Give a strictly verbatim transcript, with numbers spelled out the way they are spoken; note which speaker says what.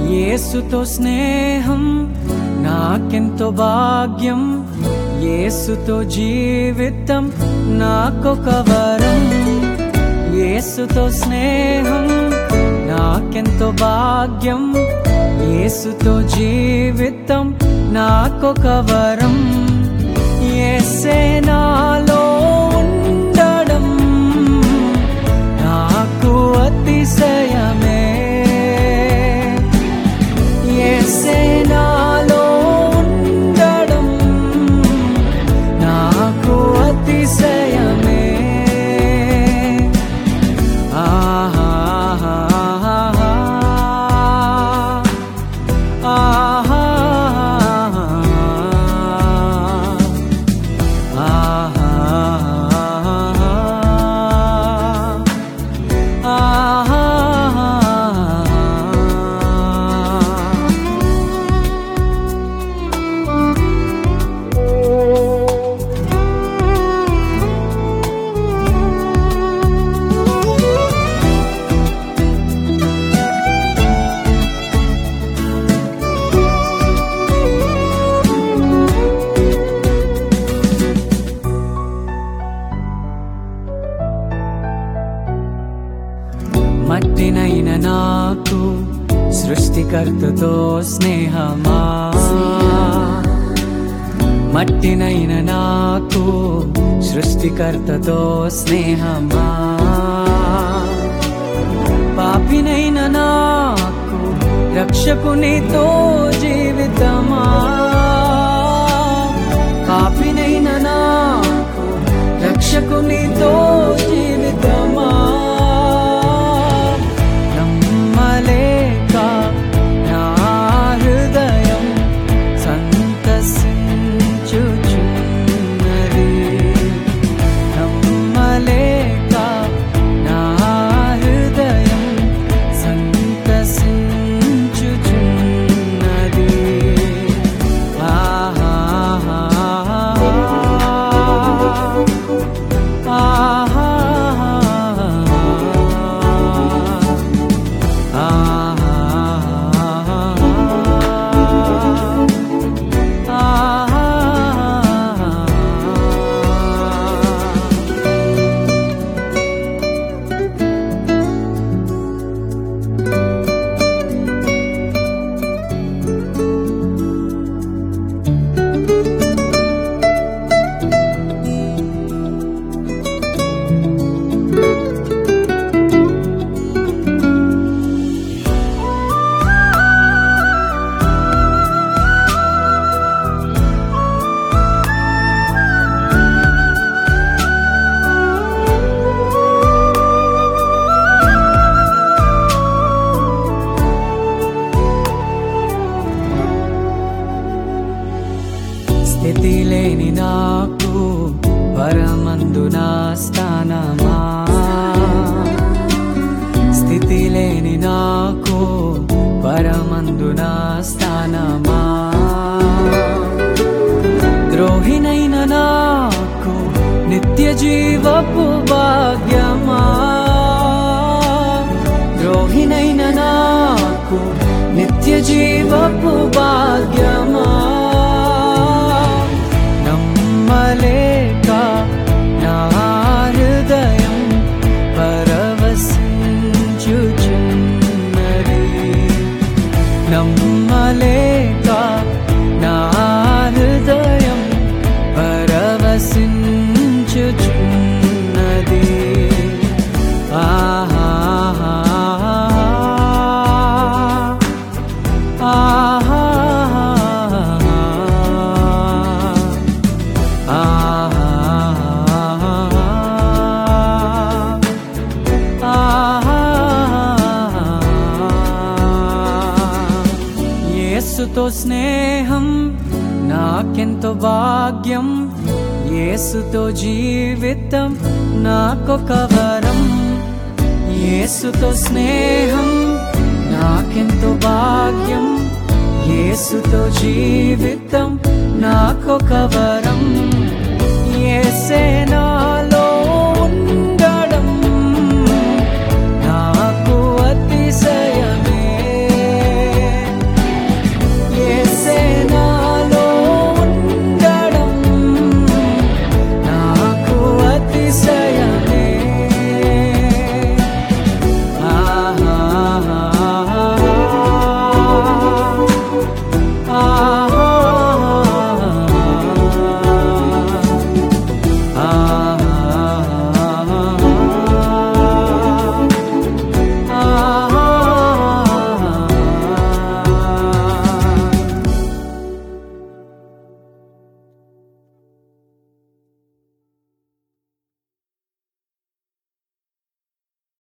Speaker 1: యేసుతో స్నేహం నాకెంతో భాగ్యం, యేసుతో జీవితం నాకొక వరం. యేసుతో స్నేహం నాకెంతో భాగ్యం, యేసుతో జీవితం నాకొక వరం. యేసే నాలో ఉండడం నాకు అతిశయమే. యేసే నాలో ఉండడం నాకు అతిశయమే. ఆహా ఆహా మట్టినైన నాకు సృష్టికర్తతో స్నేహమా, మట్టినైన నాకు సృష్టికర్తతో స్నేహమా. పాపినైన నాకు రక్షకునితో జీవితమా, పాపినైన నాకు రక్షకునితో జీవితమమా. స్థితి లేని నాకు పరమందున స్థానమా, స్థితి లేని నాకు పరమందున స్థానమా. ద్రోహినైన నాకు నిత్య జీవపు భాగ్యమా, ద్రోహినైన నాకు నిత్య జీవపు భాగ్యమా. నమ్మలేక నా హృదయం పరవశించుచున్నది, నమ్మలేక నా హృదయం పరవశించుచున్నది. ఆహా ఆహా యేసుతో స్నేహం నాకెంతో భాగ్యం, యేసుతో జీవితం నాకొక వరం. యేసుతో స్నేహం నాకెంతో భాగ్యం, యేసుతో జీవితం నాకొక వరం. యేసే నా